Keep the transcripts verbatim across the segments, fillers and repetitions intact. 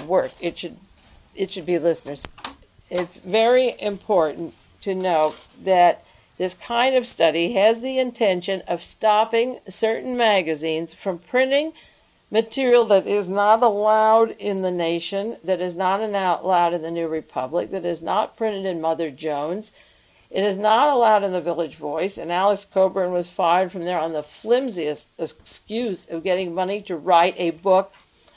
should work. It should, it should be listeners. It's very important to note that this kind of study has the intention of stopping certain magazines from printing material that is not allowed in the Nation, that is not allowed in the New Republic, that is not printed in Mother Jones. It is not allowed in the Village Voice, and Alex Coburn was fired from there on the flimsiest excuse of getting money to write a book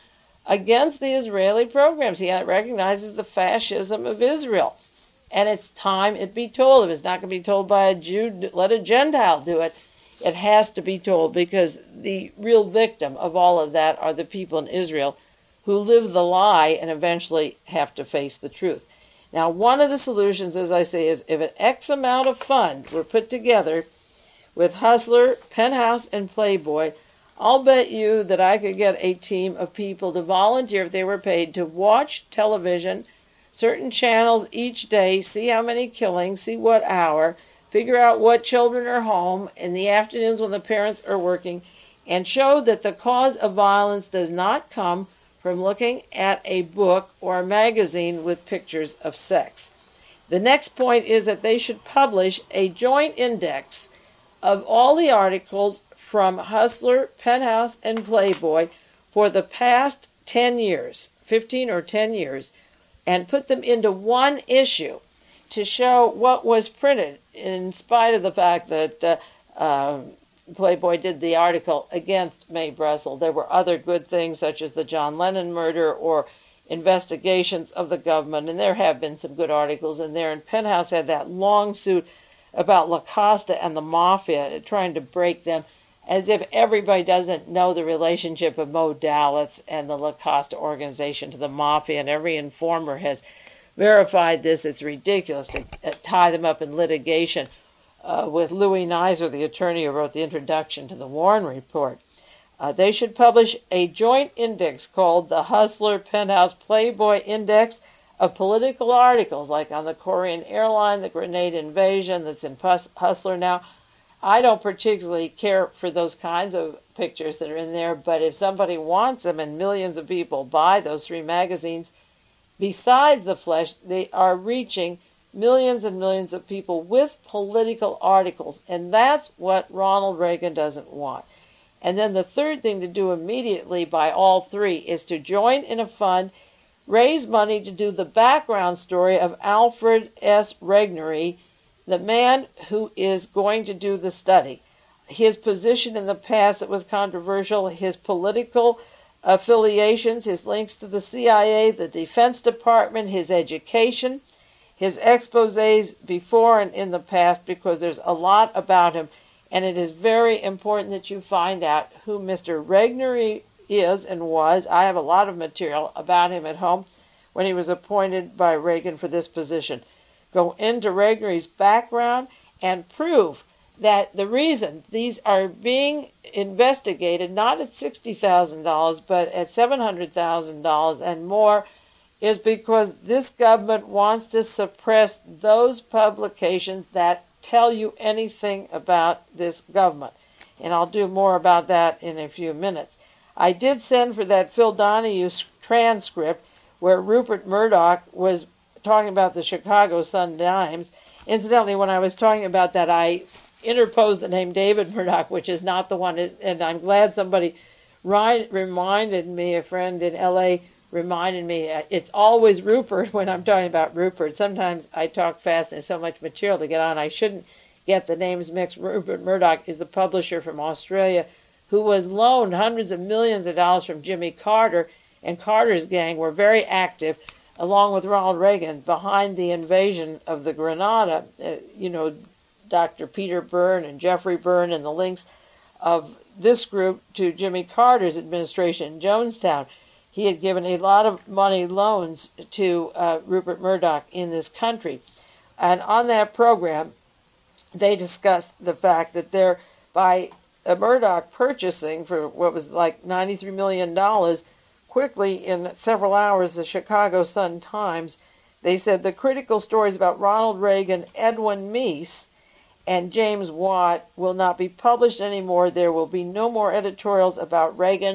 against the Israeli programs. He recognizes the fascism of Israel. And it's time it be told. If it's not going to be told by a Jew, let a Gentile do it. It has to be told, because the real victim of all of that are the people in Israel who live the lie and eventually have to face the truth. Now, one of the solutions, as I say, if, if an X amount of fund were put together with Hustler, Penthouse, and Playboy, I'll bet you that I could get a team of people to volunteer if they were paid to watch television, certain channels each day, see how many killings, see what hour, figure out what children are home in the afternoons when the parents are working, and show that the cause of violence does not come from looking at a book or a magazine with pictures of sex. The next point is that they should publish a joint index of all the articles from Hustler, Penthouse, and Playboy for the past ten years, fifteen or ten years, and put them into one issue to show what was printed, in spite of the fact that uh, uh, Playboy did the article against Mae Brussell. There were other good things, such as the John Lennon murder or investigations of the government, and there have been some good articles in there. And Penthouse had that long suit about La Costa and the Mafia, trying to break them, as if everybody doesn't know the relationship of Mo Dalitz and the La Costa organization to the Mafia, and every informer has verified this. It's ridiculous to uh, tie them up in litigation uh, with Louis Nizer, the attorney who wrote the introduction to the Warren Report. Uh, they should publish a joint index called the Hustler, Penthouse, Playboy Index of political articles, like on the Korean airline, the grenade invasion that's in Hustler now. I don't particularly care for those kinds of pictures that are in there, but if somebody wants them and millions of people buy those three magazines, besides the flesh, they are reaching millions and millions of people with political articles, and that's what Ronald Reagan doesn't want. And then the third thing to do immediately by all three is to join in a fund, raise money to do the background story of Alfred S. Regnery, the man who is going to do the study. His position in the past that was controversial, his political affiliations, his links to the C I A, the Defense Department, his education, his exposés before and in the past, because there's a lot about him, and it is very important that you find out who Mister Regnery is and was. I have a lot of material about him at home when he was appointed by Reagan for this position. Go into Regnery's background and prove that the reason these are being investigated, not at sixty thousand dollars, but at seven hundred thousand dollars and more, is because this government wants to suppress those publications that tell you anything about this government. And I'll do more about that in a few minutes. I did send for that Phil Donahue transcript where Rupert Murdoch was talking about the Chicago Sun-Times. Incidentally, when I was talking about that, I interposed the name David Murdoch, which is not the one, and I'm glad somebody ri- reminded me, a friend in L A reminded me, it's always Rupert when I'm talking about Rupert. Sometimes I talk fast and there's so much material to get on, I shouldn't get the names mixed. Rupert Murdoch is the publisher from Australia who was loaned hundreds of millions of dollars from Jimmy Carter, and Carter's gang were very active, along with Ronald Reagan, behind the invasion of the Grenada. Uh, you know, Doctor Peter Byrne and Jeffrey Byrne, and the links of this group to Jimmy Carter's administration in Jonestown. He had given a lot of money loans to uh, Rupert Murdoch in this country. And on that program, they discussed the fact that there, by uh, Murdoch purchasing for what was like ninety-three million dollars, quickly, in several hours, the Chicago Sun-Times, they said the critical stories about Ronald Reagan, Edwin Meese, and James Watt will not be published anymore. There will be no more editorials about Reagan,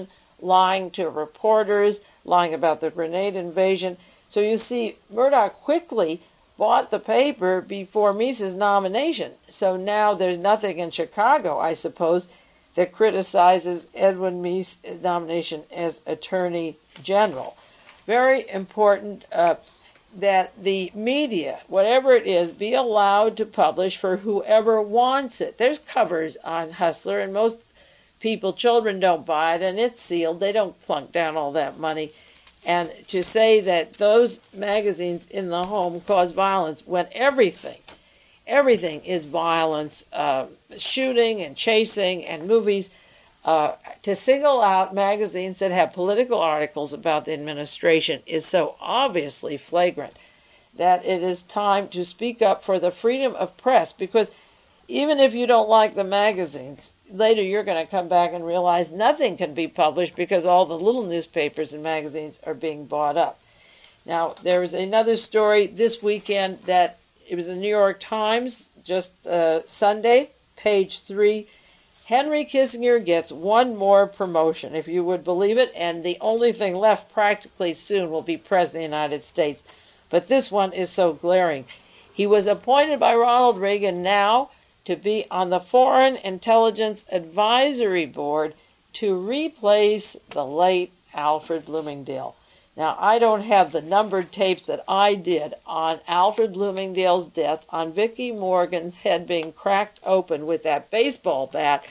lying to reporters, lying about the grenade invasion. So you see, Murdoch quickly bought the paper before Meese's nomination. So now there's nothing in Chicago, I suppose, that criticizes Edwin Meese's nomination as Attorney General. Very important uh, that the media, whatever it is, be allowed to publish for whoever wants it. There's covers on Hustler, and most people, children, don't buy it, and it's sealed. They don't plunk down all that money. And to say that those magazines in the home cause violence when everything, everything is violence, uh, shooting and chasing and movies, uh, to single out magazines that have political articles about the administration is so obviously flagrant that it is time to speak up for the freedom of press, because even if you don't like the magazines, later you're going to come back and realize nothing can be published because all the little newspapers and magazines are being bought up. Now, there was another story this weekend that it was in the New York Times, just uh, Sunday, page three. Henry Kissinger gets one more promotion, if you would believe it, and the only thing left practically soon will be President of the United States. But this one is so glaring. He was appointed by Ronald Reagan now to be on the Foreign Intelligence Advisory Board to replace the late Alfred Bloomingdale. Now, I don't have the numbered tapes that I did on Alfred Bloomingdale's death, on Vicki Morgan's head being cracked open with that baseball bat.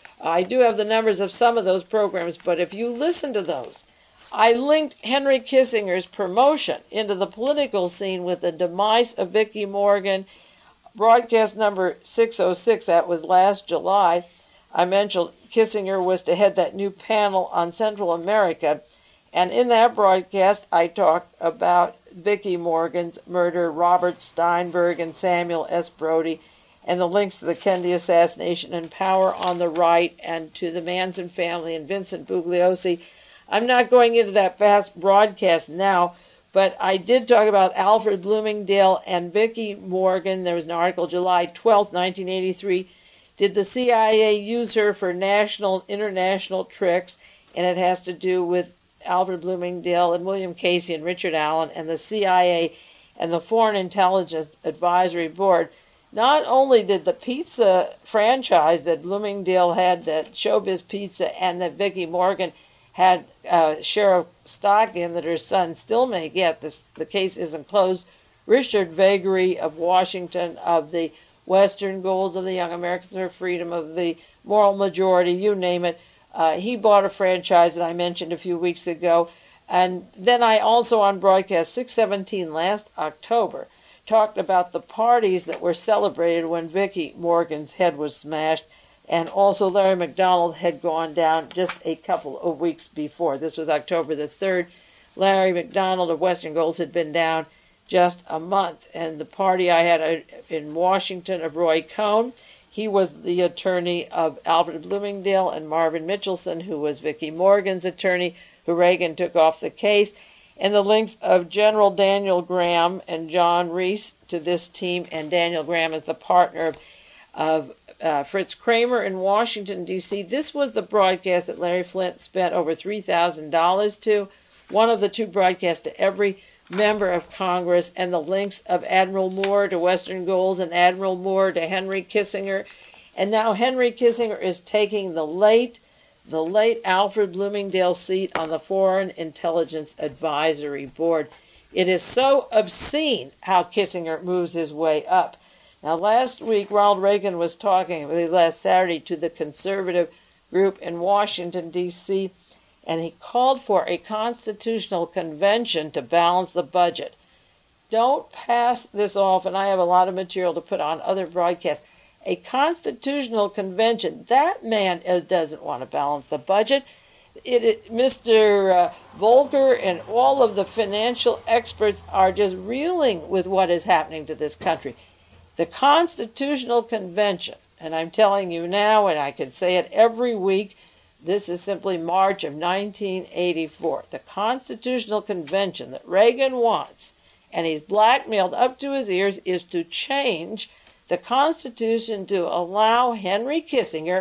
I do have the numbers of some of those programs, but if you listen to those, I linked Henry Kissinger's promotion into the political scene with the demise of Vicki Morgan. Broadcast number six oh six, that was last July. I mentioned Kissinger was to head that new panel on Central America. And in that broadcast, I talked about Vicki Morgan's murder, Robert Steinberg and Samuel S. Brody, and the links to the Kennedy assassination and Power on the Right, and to the Manson family and Vincent Bugliosi. I'm not going into that vast broadcast now, but I did talk about Alfred Bloomingdale and Vicki Morgan. There was an article July twelfth, nineteen eighty-three. Did the C I A use her for national, international tricks? And it has to do with Alfred Bloomingdale and William Casey and Richard Allen and the C I A and the Foreign Intelligence Advisory Board. Not only did the pizza franchise that Bloomingdale had, that Showbiz Pizza, and that Vicki Morgan had uh, share of stock in that her son still may get, this, the case isn't closed. Richard Vagary of Washington, of the Western Goals of the Young Americans for Freedom, of the Moral Majority, you name it, Uh, he bought a franchise that I mentioned a few weeks ago. And then I also, on broadcast six seventeen last October, talked about the parties that were celebrated when Vicki Morgan's head was smashed. And also Larry McDonald had gone down just a couple of weeks before. This was October the third. Larry McDonald of Western Goals had been down just a month. And the party I had in Washington of Roy Cohn, he was the attorney of Alfred Bloomingdale, and Marvin Mitchelson, who was Vicki Morgan's attorney, who Reagan took off the case, and the links of General Daniel Graham and John Reese to this team. And Daniel Graham is the partner of, of uh, Fritz Kramer in Washington, D C This was the broadcast that Larry Flynt spent over three thousand dollars to, one of the two broadcasts to every member of Congress, and the links of Admiral Moore to Western Goals and Admiral Moore to Henry Kissinger. And now Henry Kissinger is taking the late, the late Alfred Bloomingdale seat on the Foreign Intelligence Advisory Board. It is so obscene how Kissinger moves his way up. Now, last week, Ronald Reagan was talking, last Saturday, to the conservative group in Washington, D C, and he called for a constitutional convention to balance the budget. Don't pass this off, and I have a lot of material to put on other broadcasts. A constitutional convention, that man doesn't want to balance the budget. It, it, Mister Uh, Volcker and all of the financial experts are just reeling with what is happening to this country. The Constitutional Convention, and I'm telling you now, and I can say it every week, this is simply March of nineteen eighty-four. The Constitutional Convention that Reagan wants, and he's blackmailed up to his ears, is to change the Constitution to allow Henry Kissinger,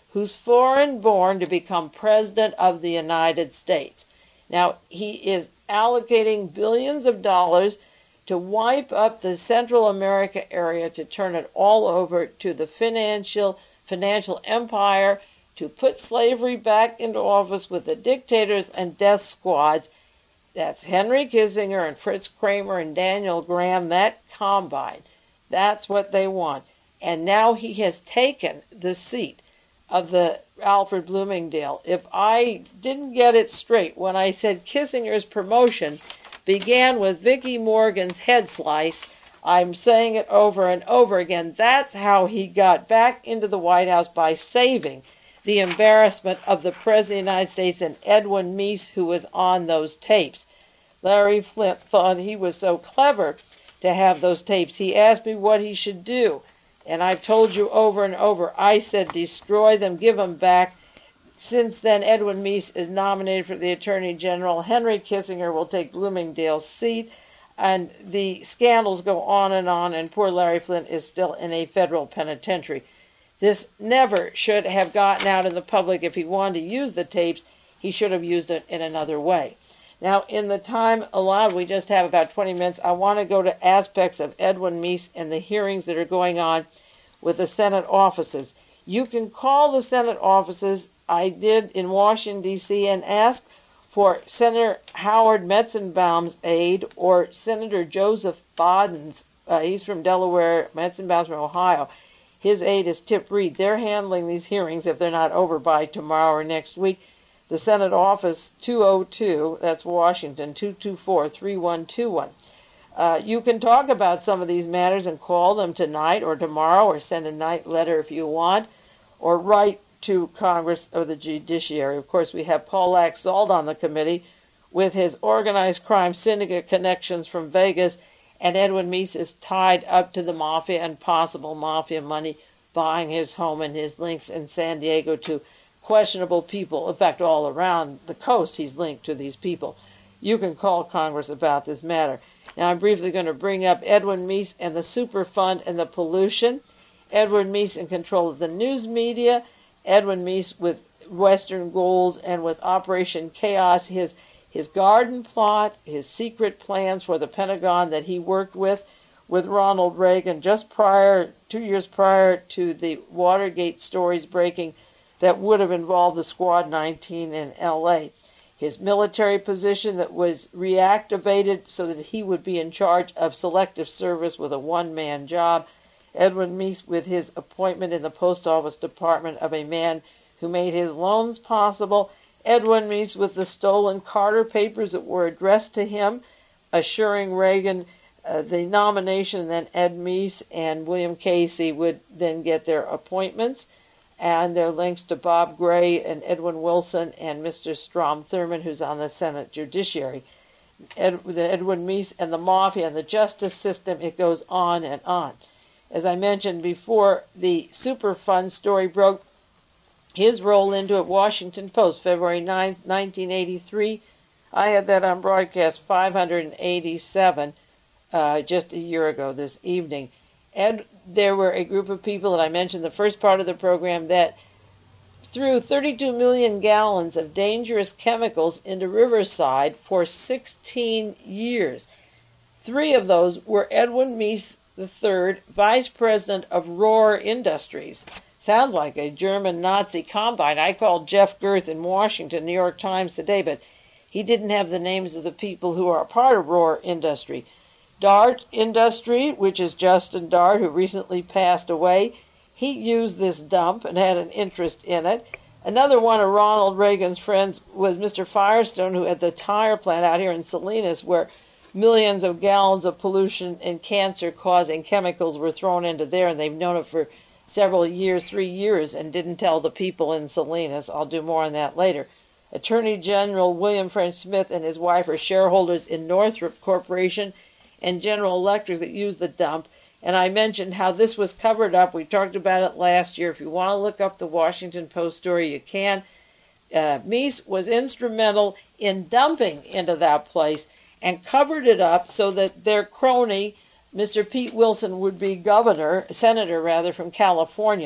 who's foreign born to become president of the United States. Now, he is allocating billions of dollars to wipe up the Central America area, to turn it all over to the financial financial empire, to put slavery back into office with the dictators and death squads. That's Henry Kissinger and Fritz Kramer and Daniel Graham, that combine. That's what they want. And now he has taken the seat of the Alfred Bloomingdale. If I didn't get it straight when I said Kissinger's promotion began with Vicki Morgan's head sliced, I'm saying it over and over again. That's how he got back into the White House, by saving the embarrassment of the President of the United States and Edwin Meese, who was on those tapes. Larry Flynt thought he was so clever to have those tapes. He asked me what he should do. And I've told you over and over, I said destroy them, give them back. Since then, Edwin Meese is nominated for the Attorney General. Henry Kissinger will take Bloomingdale's seat. And the scandals go on and on, and poor Larry Flynt is still in a federal penitentiary. This never should have gotten out in the public. If he wanted to use the tapes, he should have used it in another way. Now, in the time allowed, we just have about twenty minutes, I want to go to aspects of Edwin Meese and the hearings that are going on with the Senate offices. You can call the Senate offices. I did in Washington, D C, and ask for Senator Howard Metzenbaum's aide or Senator Joseph Boden's. Uh, he's from Delaware, Metzenbaum's from Ohio. His aide is Tip Reed. They're handling these hearings if they're not over by tomorrow or next week. The Senate office, two oh two, that's Washington, two two four, three one two one. Uh, you can talk about some of these matters and call them tonight or tomorrow, or send a night letter if you want, or write to Congress or the Judiciary. Of course, we have Paul Laxalt on the committee with his organized crime syndicate connections from Vegas, and Edwin Meese is tied up to the mafia and possible mafia money buying his home and his links in San Diego to questionable people. In fact, all around the coast, he's linked to these people. You can call Congress about this matter. Now, I'm briefly going to bring up Edwin Meese and the Superfund and the pollution. Edwin Meese in control of the news media. Edwin Meese with Western goals and with Operation Chaos, his his garden plot, his secret plans for the Pentagon that he worked with with Ronald Reagan just prior, two years prior to the Watergate stories breaking that would have involved the Squad nineteen in L A. His military position that was reactivated so that he would be in charge of selective service with a one-man job. Edwin Meese with his appointment in the Post Office Department of a man who made his loans possible. Edwin Meese with the stolen Carter papers that were addressed to him, assuring Reagan uh, the nomination, and then Ed Meese and William Casey would then get their appointments, and their links to Bob Gray and Edwin Wilson and Mister Strom Thurmond, who's on the Senate Judiciary. Ed, Edwin Meese and the mafia and the justice system, it goes on and on. As I mentioned before, the Superfund story broke. His role into it, Washington Post, February ninth, nineteen eighty-three. I had that on broadcast five hundred eighty-seven uh, just a year ago this evening. And there were a group of people that I mentioned in the first part of the program that threw thirty-two million gallons of dangerous chemicals into Riverside for sixteen years. Three of those were Edwin Meese the third, vice president of Rohr Industries. Sounds like a German Nazi combine. I called Jeff Gerth in Washington, New York Times today, but he didn't have the names of the people who are a part of Rohr Industry. Dart Industry, which is Justin Dart, who recently passed away, he used this dump and had an interest in it. Another one of Ronald Reagan's friends was Mister Firestone, who had the tire plant out here in Salinas, where millions of gallons of pollution and cancer-causing chemicals were thrown into there, and they've known it for several years, three years, and didn't tell the people in Salinas. I'll do more on that later. Attorney General William French Smith and his wife are shareholders in Northrop Corporation and General Electric that used the dump. And I mentioned how this was covered up. We talked about it last year. If you want to look up the Washington Post story, you can. Uh, Meese was instrumental in dumping into that place and covered it up so that their crony, Mister Pete Wilson, would be governor, senator rather, from California.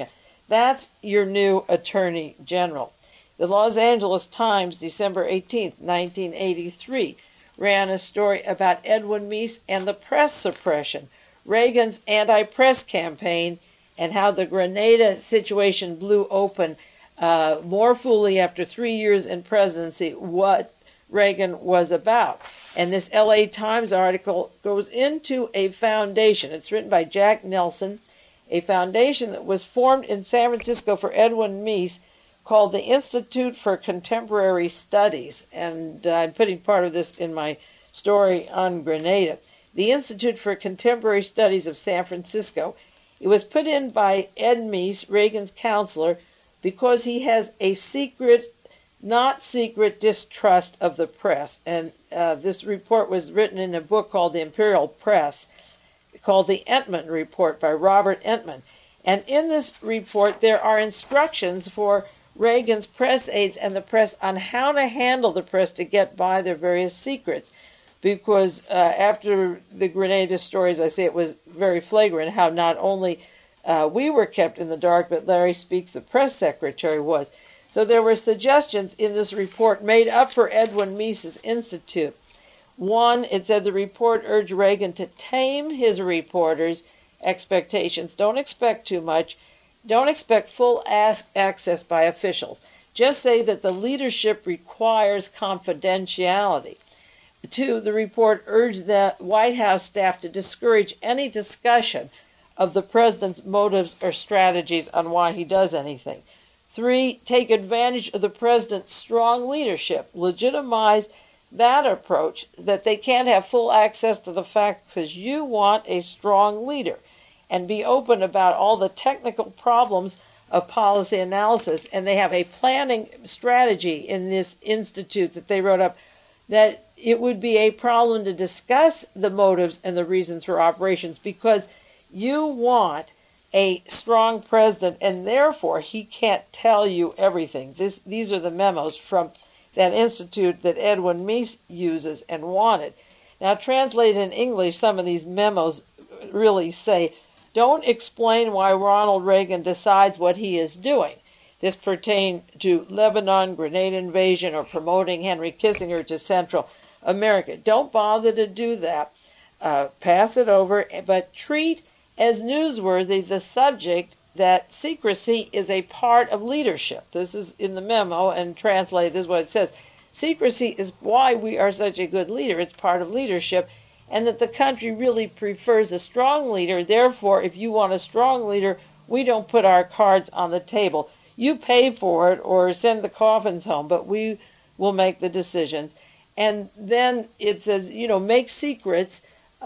That's your new Attorney General. The Los Angeles Times, December eighteenth, nineteen eighty-three, ran a story about Edwin Meese and the press suppression, Reagan's anti-press campaign, and how the Grenada situation blew open uh, more fully after three years in presidency what Reagan was about. And this L A Times article goes into a foundation. It's written by Jack Nelson, a foundation that was formed in San Francisco for Edwin Meese called the Institute for Contemporary Studies. And uh, I'm putting part of this in my story on Grenada. The Institute for Contemporary Studies of San Francisco. It was put in by Ed Meese, Reagan's counselor, because he has a secret, not secret distrust of the press. And uh, this report was written in a book called The Imperial Press, called the Entman Report by Robert Entman. And in this report, there are instructions for Reagan's press aides and the press on how to handle the press to get by their various secrets. Because uh, after the Grenada stories, I say it was very flagrant how not only uh, we were kept in the dark, but Larry Speakes, the press secretary, was. So there were suggestions in this report made up for Edwin Meese's Institute. One, it said the report urged Reagan to tame his reporters' expectations. Don't expect too much. Don't expect full ask access by officials. Just say that the leadership requires confidentiality. Two, the report urged the White House staff to discourage any discussion of the president's motives or strategies on why he does anything. Three, take advantage of the president's strong leadership. Legitimize that approach, that they can't have full access to the facts because you want a strong leader. And be open about all the technical problems of policy analysis. And they have a planning strategy in this institute that they wrote up that it would be a problem to discuss the motives and the reasons for operations because you want a strong president and therefore he can't tell you everything. This, these are the memos from that institute that Edwin Meese uses and wanted. Now, translated in English, some of these memos really say, don't explain why Ronald Reagan decides what he is doing. This pertained to Lebanon, Grenada invasion, or promoting Henry Kissinger to Central America. Don't bother to do that. Uh, pass it over, but treat as newsworthy the subject that secrecy is a part of leadership. This is in the memo and translated. This is what it says. Secrecy is why we are such a good leader. It's part of leadership. And that the country really prefers a strong leader. Therefore, if you want a strong leader, we don't put our cards on the table. You pay for it or send the coffins home, but we will make the decisions. And then it says, you know, make secrets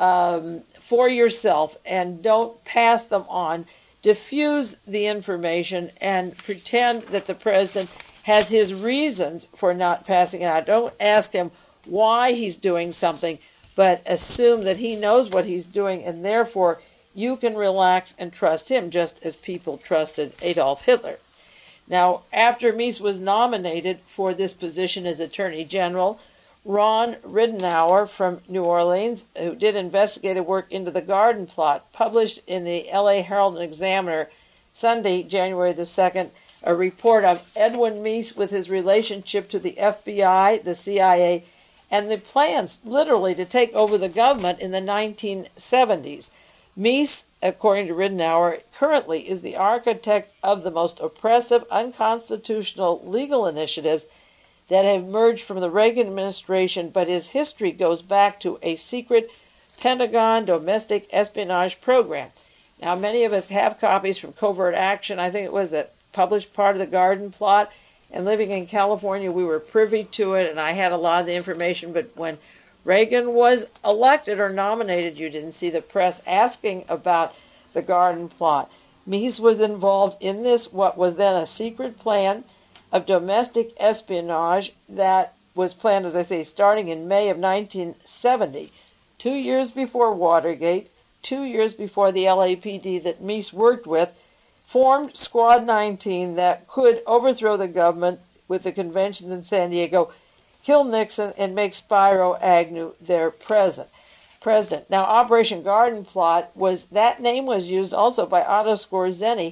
um, for yourself and don't pass them on. Diffuse the information and pretend that the president has his reasons for not passing it out. Don't ask him why he's doing something, but assume that he knows what he's doing, and therefore you can relax and trust him, just as people trusted Adolf Hitler. Now, after Meese was nominated for this position as Attorney General, Ron Ridenour from New Orleans, who did investigative work into the Garden Plot, published in the L A Herald and Examiner Sunday, January the second, a report of Edwin Meese with his relationship to the F B I, the C I A, and the plans literally to take over the government in the nineteen seventies. Meese, according to Ridenour, currently is the architect of the most oppressive, unconstitutional legal initiatives that have emerged from the Reagan administration, but his history goes back to a secret Pentagon domestic espionage program. Now, many of us have copies from Covert Action. I think it was that published part of the Garden Plot. And living in California, we were privy to it, and I had a lot of the information. But when Reagan was elected or nominated, you didn't see the press asking about the Garden Plot. Meese was involved in this, what was then a secret plan of domestic espionage that was planned, as I say, starting in May of nineteen seventy, two years before Watergate, two years before the L A P D that Meese worked with, formed Squad nineteen that could overthrow the government with the convention in San Diego, kill Nixon, and make Spiro Agnew their president. President. Now, Operation Garden Plot was, that name was used also by Otto Skorzeny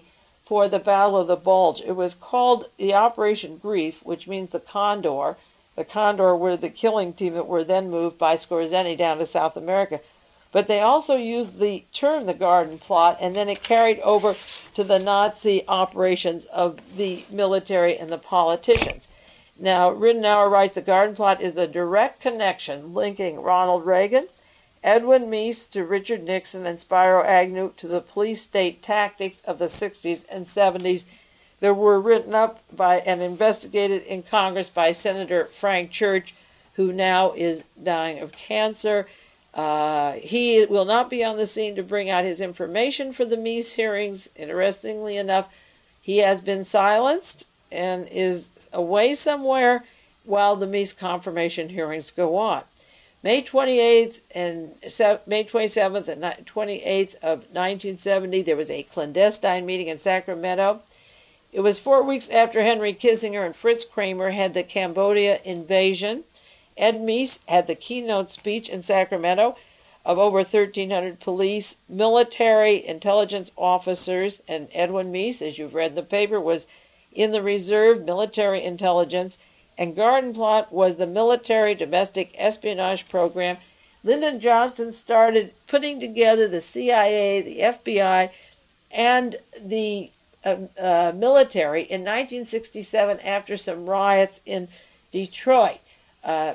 for the Battle of the Bulge. It was called the Operation Grief, which means the Condor. The Condor were the killing team that were then moved by Skorzeny down to South America. But they also used the term the Garden Plot, and then it carried over to the Nazi operations of the military and the politicians. Now, Ridenour writes, the Garden Plot is a direct connection linking Ronald Reagan, Edwin Meese to Richard Nixon, and Spiro Agnew to the police state tactics of the sixties and seventies that were written up by and investigated in Congress by Senator Frank Church, who now is dying of cancer. Uh, he will not be on the scene to bring out his information for the Meese hearings. Interestingly enough, he has been silenced and is away somewhere while the Meese confirmation hearings go on. May twenty-eighth and May twenty-seventh and twenty-eighth of nineteen seventy, there was a clandestine meeting in Sacramento. It was four weeks after Henry Kissinger and Fritz Kramer had the Cambodia invasion. Ed Meese had the keynote speech in Sacramento of over thirteen hundred police, military, intelligence officers, and Edwin Meese, as you've read in the paper, was in the reserve military intelligence, and Garden Plot was the military domestic espionage program. Lyndon Johnson started putting together the C I A, the F B I, and the uh, uh, military in nineteen sixty-seven after some riots in Detroit. Uh,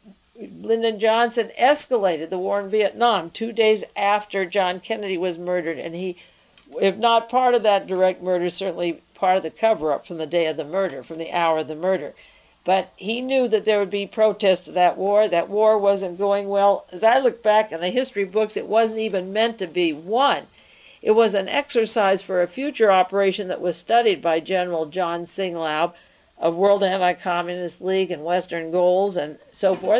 Lyndon Johnson escalated the war in Vietnam two days after John Kennedy was murdered, and he, if not part of that direct murder, certainly part of the cover-up from the day of the murder, from the hour of the murder. But he knew that there would be protests to that war. That war wasn't going well. As I look back in the history books, it wasn't even meant to be won. It was an exercise for a future operation that was studied by General John Singlaub of World Anti-Communist League and Western Goals and so forth.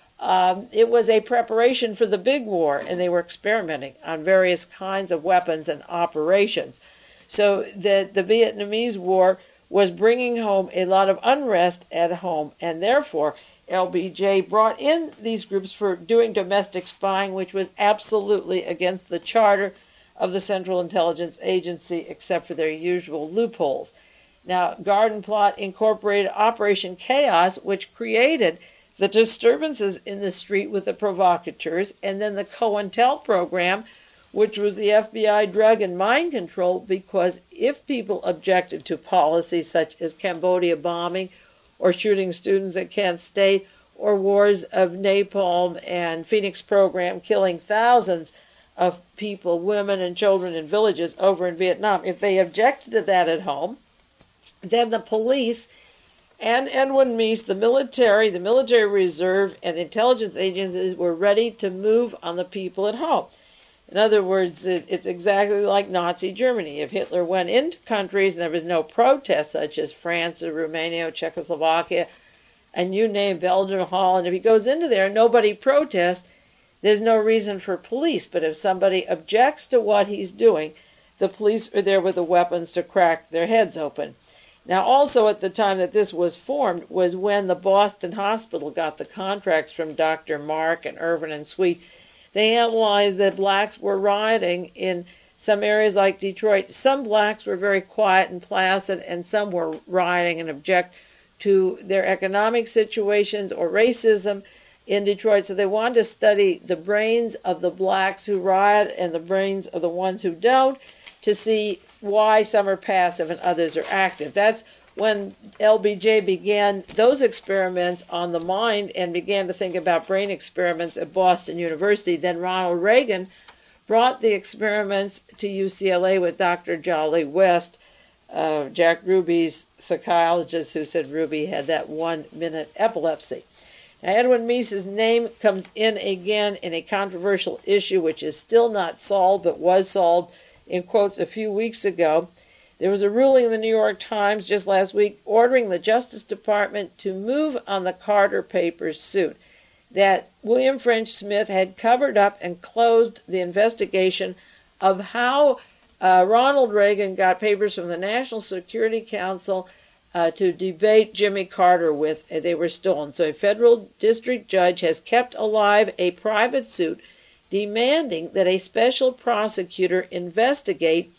Um, it was a preparation for the big war, and they were experimenting on various kinds of weapons and operations. So the, the Vietnamese War was bringing home a lot of unrest at home, and therefore L B J brought in these groups for doing domestic spying, which was absolutely against the charter of the Central Intelligence Agency, except for their usual loopholes. Now, Garden Plot incorporated Operation Chaos, which created the disturbances in the street with the provocateurs, and then the COINTEL program, which was the F B I drug and mind control, because if people objected to policies such as Cambodia bombing or shooting students at Kent State or wars of napalm and Phoenix program killing thousands of people, women and children in villages over in Vietnam, if they objected to that at home, then the police and Edwin Meese, the military, the military reserve, and intelligence agencies were ready to move on the people at home. In other words, it, it's exactly like Nazi Germany. If Hitler went into countries and there was no protest, such as France or Romania or Czechoslovakia, and you name Belgium, Holland, if he goes into there and nobody protests, there's no reason for police. But if somebody objects to what he's doing, the police are there with the weapons to crack their heads open. Now, also at the time that this was formed was when the Boston Hospital got the contracts from Doctor Mark and Irvin and Sweet. They analyzed that blacks were rioting in some areas like Detroit. Some blacks were very quiet and placid, and some were rioting and object to their economic situations or racism in Detroit. So they wanted to study the brains of the blacks who riot and the brains of the ones who don't, to see why some are passive and others are active. That's when L B J began those experiments on the mind and began to think about brain experiments at Boston University. Then Ronald Reagan brought the experiments to U C L A with Doctor Jolly West, uh, Jack Ruby's psychologist, who said Ruby had that one-minute epilepsy. Now, Edwin Meese's name comes in again in a controversial issue which is still not solved, but was solved in quotes a few weeks ago. There was a ruling in the New York Times just last week ordering the Justice Department to move on the Carter Papers suit, that William French Smith had covered up and closed the investigation of how uh, Ronald Reagan got papers from the National Security Council uh, to debate Jimmy Carter with. Uh, they were stolen. So a federal district judge has kept alive a private suit demanding that a special prosecutor investigate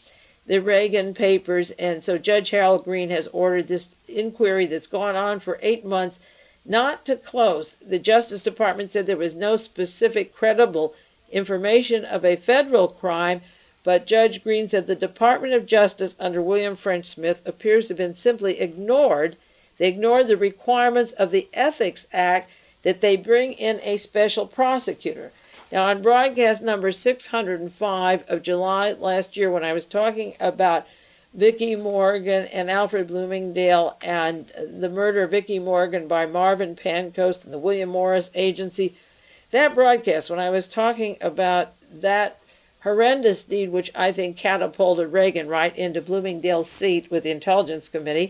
the Reagan papers. And so Judge Harold Green has ordered this inquiry that's gone on for eight months not to close. The Justice Department said there was no specific credible information of a federal crime, but Judge Green said the Department of Justice under William French Smith appears to have been simply ignored. They ignored the requirements of the Ethics Act that they bring in a special prosecutor. Now, on broadcast number six hundred five of July last year, when I was talking about Vicki Morgan and Alfred Bloomingdale and the murder of Vicki Morgan by Marvin Pancoast and the William Morris Agency, that broadcast, when I was talking about that horrendous deed, which I think catapulted Reagan right into Bloomingdale's seat with the Intelligence Committee,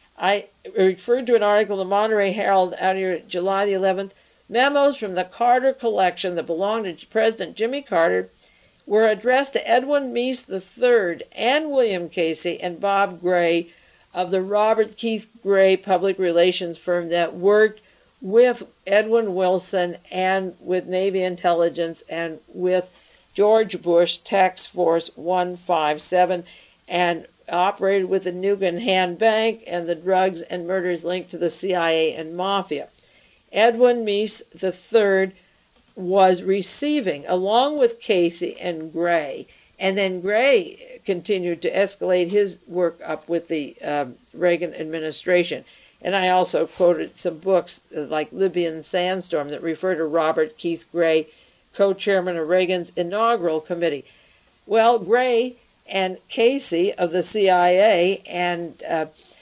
I referred to an article in the Monterey Herald out here July the eleventh. Memos from the Carter collection that belonged to President Jimmy Carter were addressed to Edwin Meese the third and William Casey and Bob Gray of the Robert Keith Gray public relations firm that worked with Edwin Wilson and with Navy intelligence and with George Bush Task Force one fifty-seven and operated with the Nugan Hand Bank and the drugs and murders linked to the C I A and Mafia. Edwin Meese the third was receiving, along with Casey and Gray, and then Gray continued to escalate his work up with the um, Reagan administration. And I also quoted some books uh, like Libyan Sandstorm that refer to Robert Keith Gray, co-chairman of Reagan's inaugural committee. Well, Gray and Casey of the C I A and uh,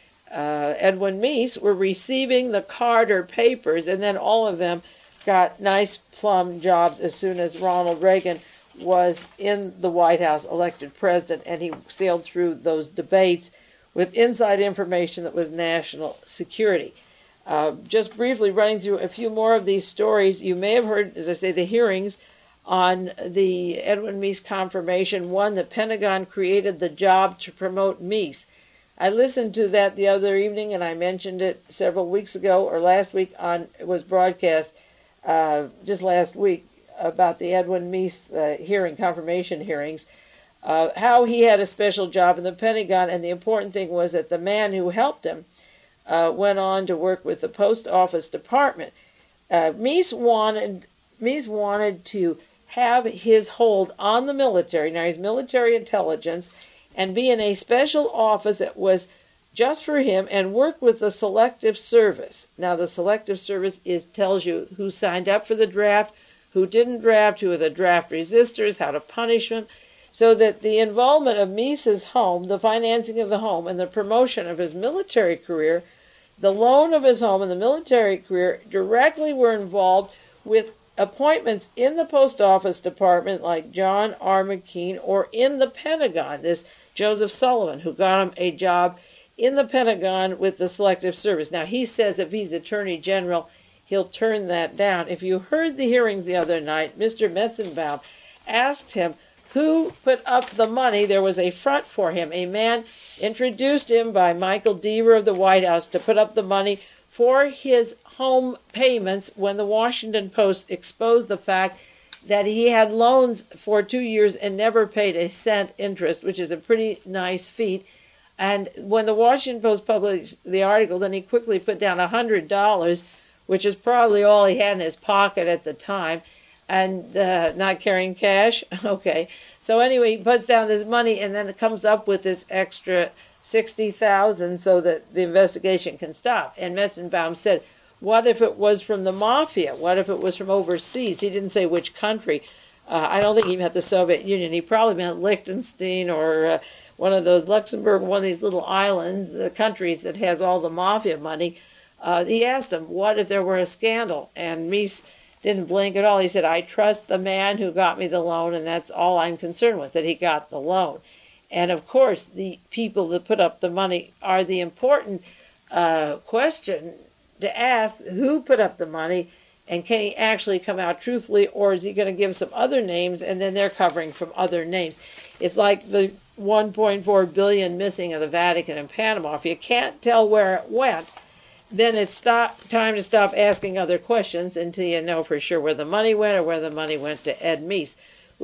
uh, Edwin Meese were receiving the Carter papers, and then all of them got nice plum jobs as soon as Ronald Reagan was in the White House, elected president, and he sailed through those debates with inside information that was national security. Uh, just briefly running through a few more of these stories, you may have heard, as I say, the hearings on the Edwin Meese confirmation. One, the Pentagon created the job to promote Meese. I listened to that the other evening, and I mentioned it several weeks ago, or last week on, it was broadcast uh, just last week, about the Edwin Meese uh, hearing, confirmation hearings, uh, how he had a special job in the Pentagon, and the important thing was that the man who helped him uh, went on to work with the Post Office Department. Uh, Meese wanted, Meese wanted to have his hold on the military, now he's military intelligence, and be in a special office that was just for him and work with the Selective Service. Now, the Selective Service is tells you who signed up for the draft, who didn't draft, who are the draft resistors, how to punish them, so that the involvement of Meese's home, the financing of the home, and the promotion of his military career, the loan of his home and the military career directly were involved with appointments in the Post Office Department like John R. McKean, or in the Pentagon, this Joseph Sullivan, who got him a job in the Pentagon with the Selective Service. Now, he says if he's Attorney General, he'll turn that down. If you heard the hearings the other night, Mister Metzenbaum asked him who put up the money. There was a front for him. A man introduced him by Michael Deaver of the White House to put up the money for his home payments when the Washington Post exposed the fact that he had loans for two years and never paid a cent interest, which is a pretty nice feat. And when the Washington Post published the article, then he quickly put down one hundred dollars, which is probably all he had in his pocket at the time, and uh, not carrying cash. Okay. So anyway, he puts down this money, and then it comes up with this extra sixty thousand dollars so that the investigation can stop. And Metzenbaum said, what if it was from the mafia? What if it was from overseas? He didn't say which country. Uh, I don't think he meant the Soviet Union. He probably meant Liechtenstein or uh, one of those, Luxembourg, one of these little islands, uh, countries that has all the mafia money. Uh, he asked him, what if there were a scandal? And Meese didn't blink at all. He said, I trust the man who got me the loan, and that's all I'm concerned with, that he got the loan. And, of course, the people that put up the money are the important uh, question to ask, who put up the money, and can he actually come out truthfully, or is he going to give some other names, and then they're covering from other names? It's like the one point four billion dollars missing of the Vatican and Panama. If you can't tell where it went, then it's stop, time to stop asking other questions until you know for sure where the money went or where the money went to Ed Meese.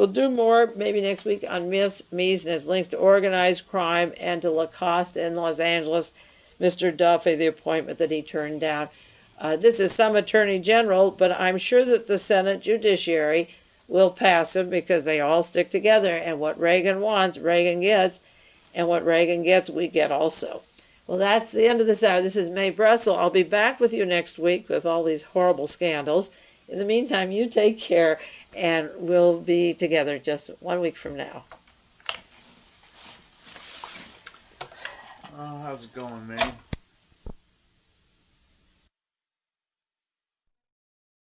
We'll do more maybe next week on Miss Mies and his links to organized crime and to Lacoste in Los Angeles, Mister Duffy, the appointment that he turned down. Uh, this is some attorney general, but I'm sure that the Senate Judiciary will pass him because they all stick together, and what Reagan wants, Reagan gets, and what Reagan gets, we get also. Well, that's the end of this hour. This is Mae Brussel. I'll be back with you next week with all these horrible scandals. In the meantime, you take care, and we'll be together just one week from now. Oh, how's it going, man?